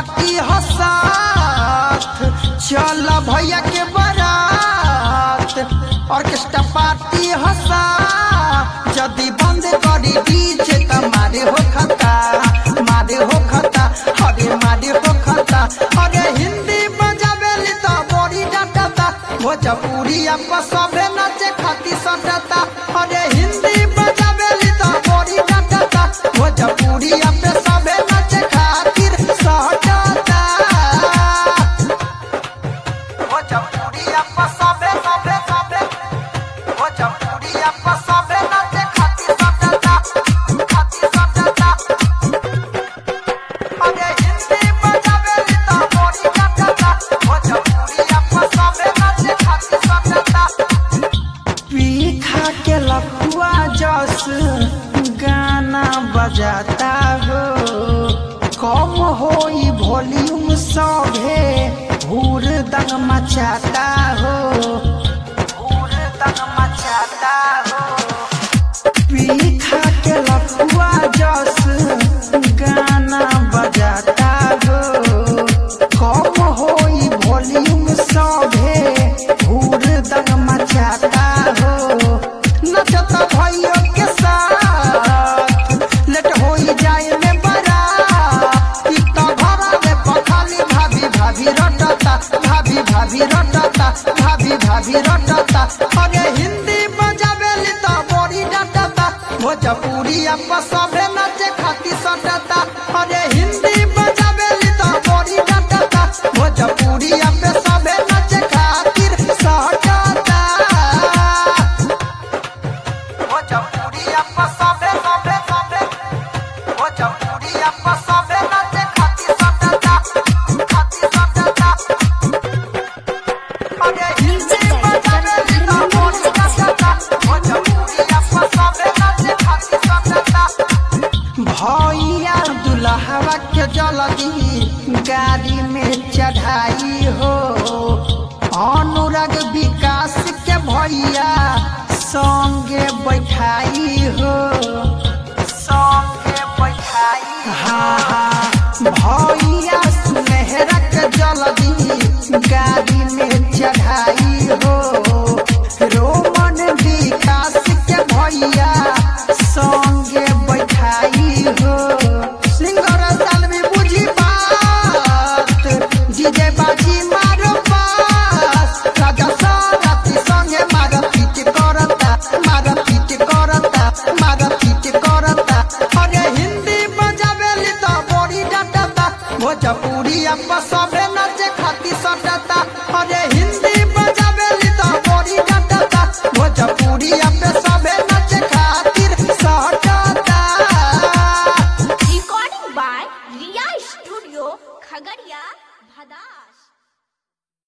party हसात चल भैया के बारात ऑर्केस्ट्रा पार्टी हसा जदी बंद करी डीजे त मारे हो खता अरे मारे हो खता अरे हिंदी बजावेली त बड़ी डांटता भोजपुरी अब सबे नाचे खाती सटता अरे हिंदी बजावेली त बड़ी डांटता भोजपुरी अब सबे नाचे खातिर सटता भोजपुरी अब सबे भोजपुरी अब सबे नाचे खातिर सटता अरे हिंदी बजावेली त बड़ी डांटता भोजपुरी अब सबे नाचे खातिर सटता पीखा के लखुआ जस गाना बजाता हो कम होई वॉल्यूम सभे हुरदंग मचाता हो पीखा के लखुआ जस गाना बजाता हो कम होई वॉल्यूम सभे हुरदंग मचाता हो नचता भाइयों के साथ लेट होई जाए में बड़ा इतना भरा में पखाली भाभी रटता अरे हिंदी बजावेली त बड़ी डांटता भोजपुरी अब सबे नाचे खाती सटता अरे हिंदी बजावेली त बड़ी डांटता भोजपुरी अब सबे नाचे खातिर सटता भोजपुरी अब सबे भोजपुरी अब सबे नाचे खातिर सटता अरे हिंदी बजावेली त बड़ी डांटता भोजपुरी अब सबे नाचे खातिर सटता भैया दुल्हवा के जल्दी गाड़ी में चढ़ाई हो अनुराग विकास के भैया संगे बैठाई हो हाँ भैया सुनहरा के जल्दी गाड़ी में चढ़ाई हो रोमन विकास के भैया संगे बैठाई हो सिंगर सालवी बुझी बात डीजे बाजी मारो पास राजा सारथी संगे मारा पीट करता अरे हिंदी बजावेली त बड़ी डांटता भोजपुरी अब सबे नाचे खाती सटता अरे हिंदी बजावेली त बड़ी डांटता भोजपुरी अब